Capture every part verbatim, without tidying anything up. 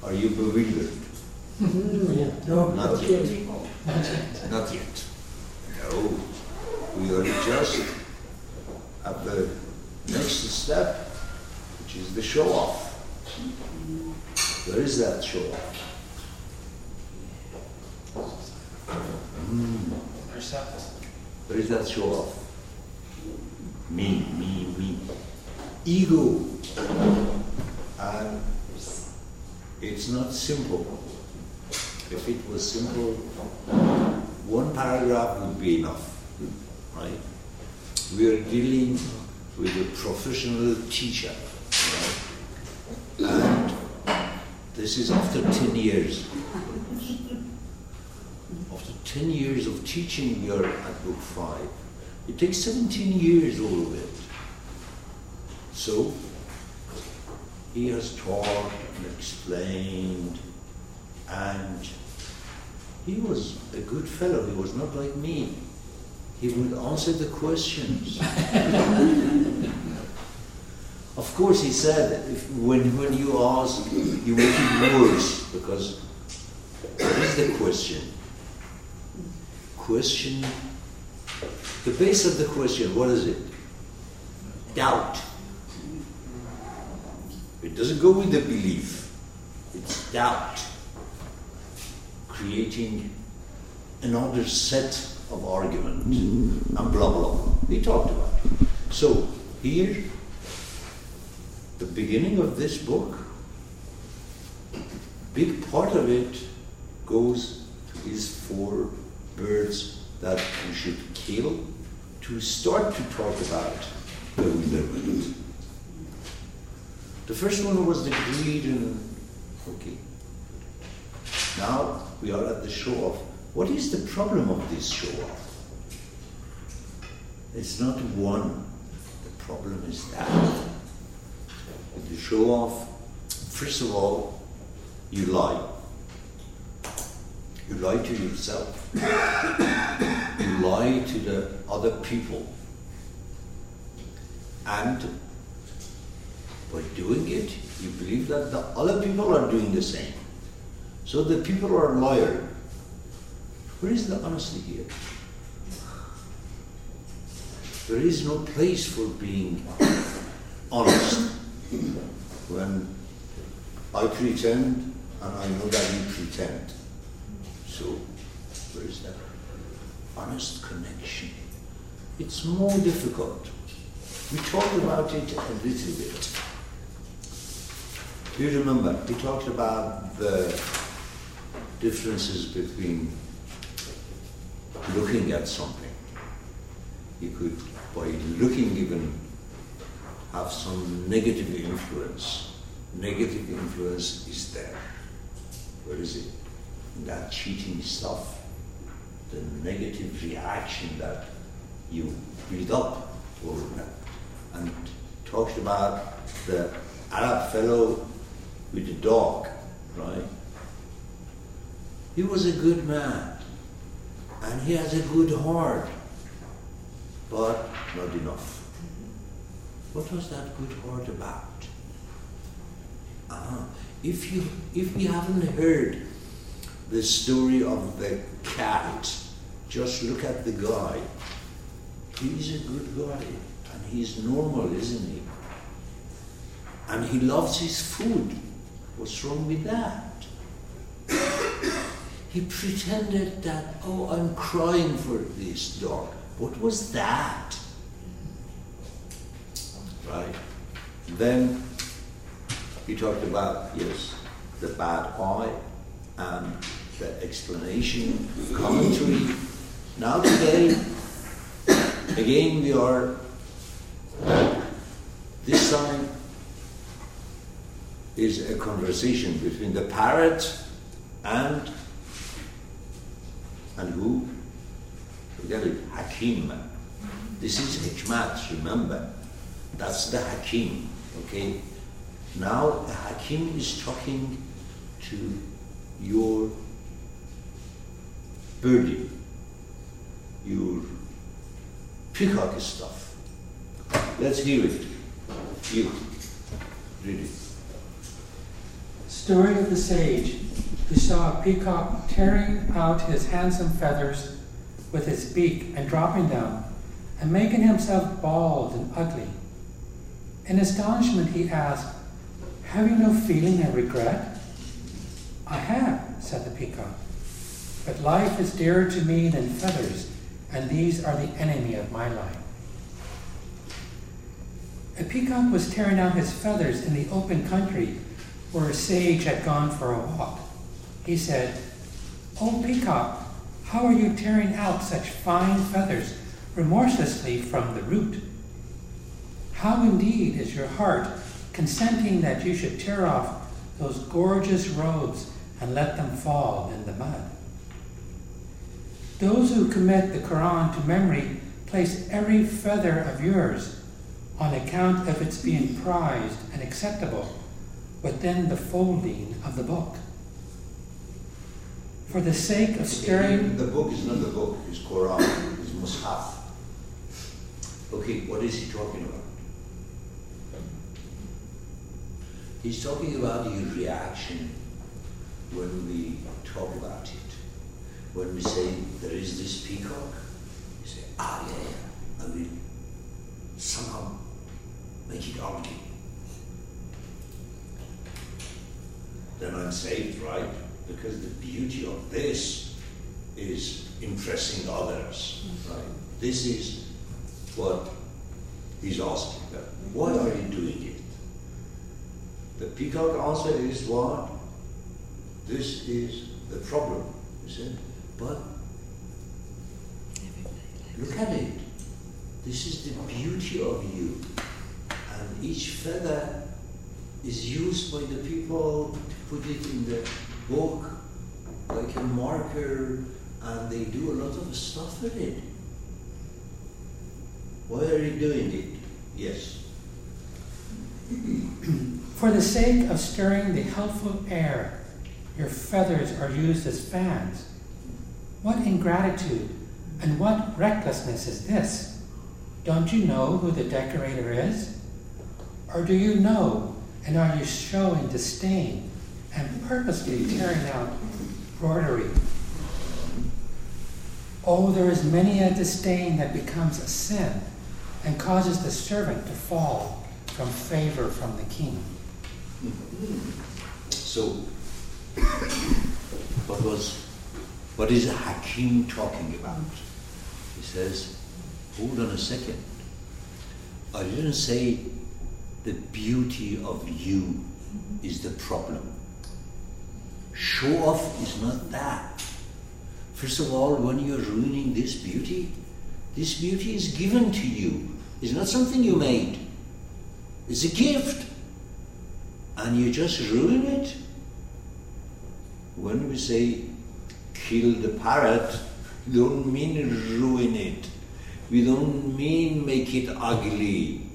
Are you bewildered? No, Not yet. Not yet. No. We are just at the next step, which is the show-off. Where is that show-off? Mm. Where is that show-off? Me, me, me. Ego. And it's not simple. If it was simple, one paragraph would be enough, right? We are dealing with a professional teacher, right? And this is after ten years. After ten years of teaching, we are at book five. It takes seventeen years, all of it. So, he has taught and explained, and he was a good fellow. He was not like me. He would answer the questions. Of course, he said, if, when, when you ask, you make it worse, because what is the question? Question, the base of the question, what is it? Doubt. It doesn't go with the belief. It's doubt, creating another set of argument, and blah, blah, blah. He talked about it. So, here, the beginning of this book, big part of it goes to these four birds that we should kill to start to talk about bewilderment. The first one was the greed and, okay. Now we are at the show-off. What is the problem of this show-off? It's not one. The problem is that. With the show-off, first of all, you lie. You lie to yourself. You lie to the other people. And by doing it, you believe that the other people are doing the same. So the people are liars. Where is the honesty here? There is no place for being honest. When I pretend and I know that you pretend. So, where is that honest connection? It's more difficult. We talked about it a little bit. Do you remember? We talked about the differences between looking at something. You could, by looking even, have some negative influence. Negative influence is there. Where is it? In that cheating stuff, the negative reaction that you build up over that. And talked about the Arab fellow with the dog, right? He was a good man, and he has a good heart, but not enough. What was that good heart about? Uh-huh. If you if we haven't heard the story of the cat, just look at the guy. He's a good guy, and he's normal, isn't he? And he loves his food. What's wrong with that? He pretended that, oh, I'm crying for this dog. What was that? Right? Then he talked about, yes, the bad eye and the explanation, commentary. Now today, again we are, this time is a conversation between the parrot and, and who? Forget it, Hakim. This is Hikmat, remember. That's the Hakim, okay? Now the Hakim is talking to your birdie, your peacock stuff. Let's hear it. You, read it. Story of the sage who saw a peacock tearing out his handsome feathers with his beak and dropping them, and making himself bald and ugly. In astonishment he asked, "Have you no feeling of regret?" "I have," said the peacock, "but life is dearer to me than feathers, and these are the enemy of my life." A peacock was tearing out his feathers in the open country where a sage had gone for a walk. He said, "O peacock, how are you tearing out such fine feathers remorselessly from the root? How indeed is your heart consenting that you should tear off those gorgeous robes and let them fall in the mud?" Those who commit the Quran to memory place every feather of yours, on account of its being prized and acceptable, within the folding of the book. For the sake of stirring... The book is not the book, it's Quran, it's Mus'haf. Okay, what is he talking about? He's talking about your reaction when we talk about it. When we say, there is this peacock, you say, ah, yeah, yeah, I will somehow make it ugly. Then I'm saved, right? Because the beauty of this is impressing others, right? This is what he's asking them. Why are you doing it? The peacock answer is what? This is the problem, you see? But look at it. This is the beauty of you. And each feather is used by the people to put it in the book like a marker, and they do a lot of stuff with it. Why are you doing it? Yes. For the sake of stirring the healthful air, your feathers are used as fans. What ingratitude and what recklessness is this? Don't you know who the decorator is? Or do you know, and are you showing disdain and purposely tearing out broidery? Oh, there is many a disdain that becomes a sin and causes the servant to fall from favor from the king. So, what was, what is a Hakim talking about? He says, hold on a second. I didn't say the beauty of you is the problem. Show off is not that. First of all, when you're ruining this beauty, this beauty is given to you. It's not something you made. It's a gift. And you just ruin it. When we say kill the parrot, we don't mean ruin it. We don't mean make it ugly.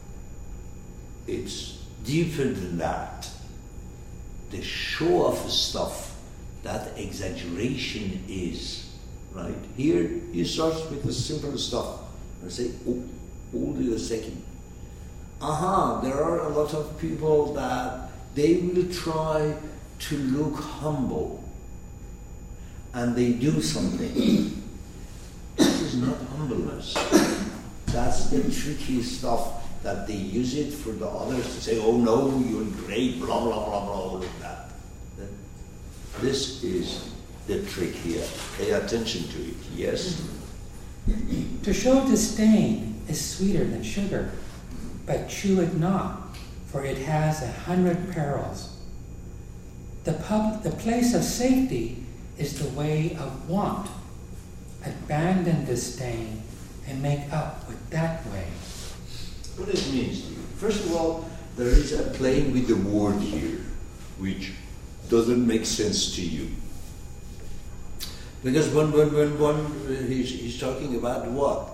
It's deeper than that. The show off stuff, that exaggeration is, right? Here you start with the simple stuff and say, oh, hold it a second. Aha, there are a lot of people that they will try to look humble and they do something. This is not humbleness. That's the tricky stuff that they use it for the others to say, oh no, you're great, blah, blah, blah, blah, all of that. This is the trick here. Pay attention to it, yes? To show disdain is sweeter than sugar, but chew it not, for it has a hundred perils. The, pub, the place of safety is the way of want. Abandon disdain and make up with that way. What it means to you? First of all, there is a playing with the word here, which doesn't make sense to you. Because when, when, when one, he's, he's talking about what?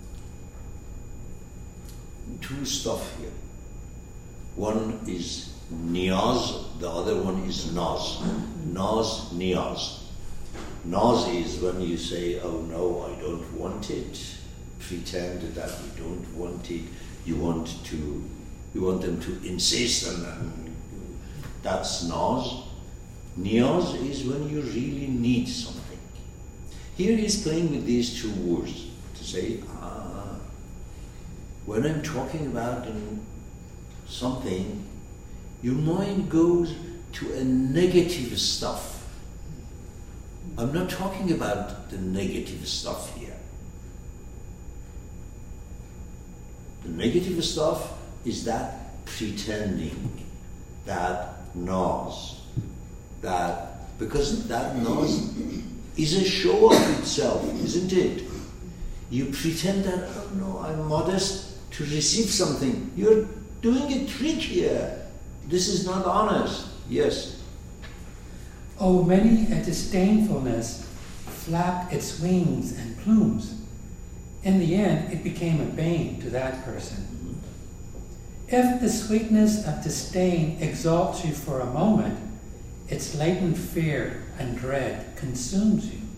Two stuff here. One is niyaz, the other one is naz. Naz, niyaz. Naz is when you say, oh no, I don't want it. Pretend that you don't want it. You want to, you want them to insist and, and That's naz. Niyaz is when you really need something. Here he's playing with these two words to say, ah, when I'm talking about um, something, your mind goes to a negative stuff. I'm not talking about the negative stuff here. The negative stuff is that pretending, that naz, that, because that naz is a show of itself, isn't it? You pretend that, oh no, I'm modest to receive something. You're doing a trick here. This is not honest. Yes. Oh, many a disdainfulness flapped its wings and plumes. In the end, it became a bane to that person. If the sweetness of disdain exalts you for a moment, its latent fear and dread consumes you.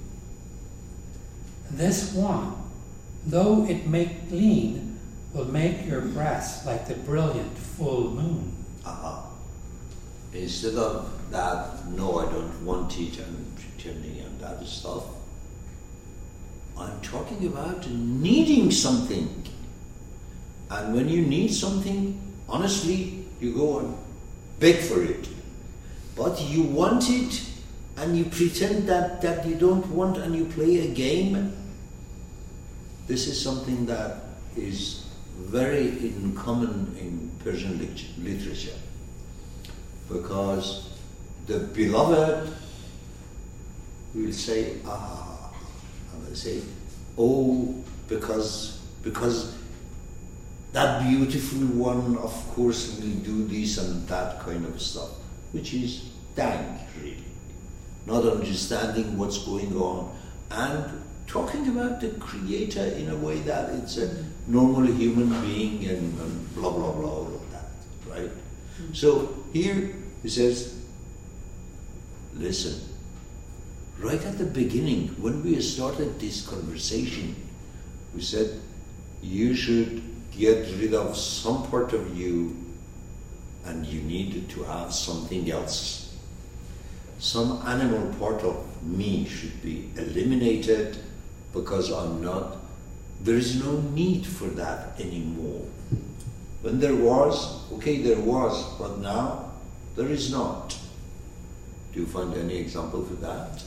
This one, though it make lean, will make your breast like the brilliant full moon. Uh-huh. Instead of that, no, I don't want it, and pretending and that stuff, I'm talking about needing something. And when you need something, honestly, you go and beg for it. But you want it, and you pretend that, that you don't want, and you play a game. This is something that is very in common in Persian lit- literature. Because the beloved will say, ah, and they say, oh, because, because that beautiful one, of course, will do this and that kind of stuff, which is dank, really. Not understanding what's going on and talking about the Creator in a way that it's a normal human being and, and blah, blah, blah, all of that, right? Mm-hmm. So here he says, listen, right at the beginning, when we started this conversation, we said, you should get rid of some part of you and you need to have something else. Some animal part of me should be eliminated because I'm not, there is no need for that anymore. When there was, okay, there was, but now there is not. Do you find any example for that?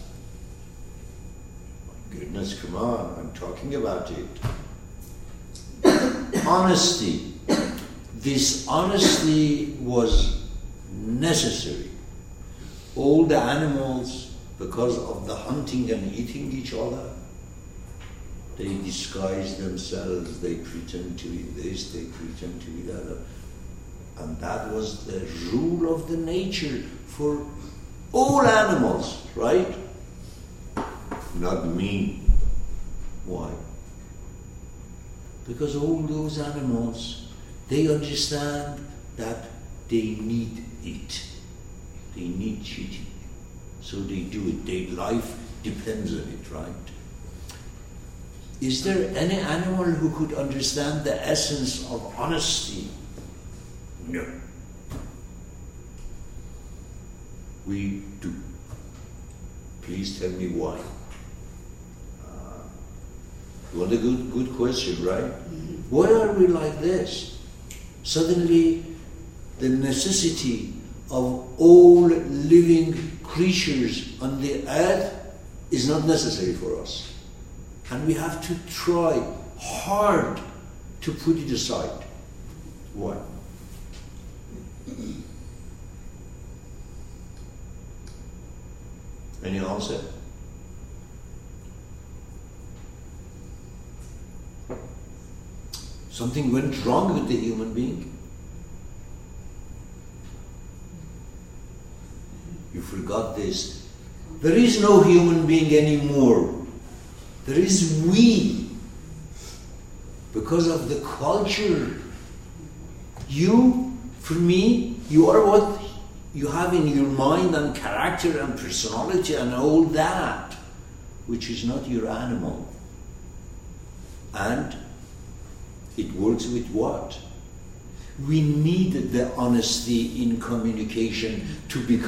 My goodness, come on, I'm talking about it. Honesty. This honesty was necessary. All the animals, because of the hunting and eating each other, they disguise themselves, they pretend to eat this, they pretend to eat that. And that was the rule of the nature for all animals, right? Not me. Why? Because all those animals, they understand that they need it. They need cheating. So they do it. Their life depends on it, right? Is there any animal who could understand the essence of honesty? No. We do. Please tell me why. Uh, you want a good, good question, right? Mm-hmm. Why are we like this? Suddenly, the necessity of all living creatures on the earth is not necessary for us. And we have to try hard to put it aside. Why? Any answer? Something went wrong with the human being. You forgot this. There is no human being anymore. There is we. Because of the culture. You, for me, you are what you have in your mind and character and personality and all that, which is not your animal. And it works with what? We need the honesty in communication to become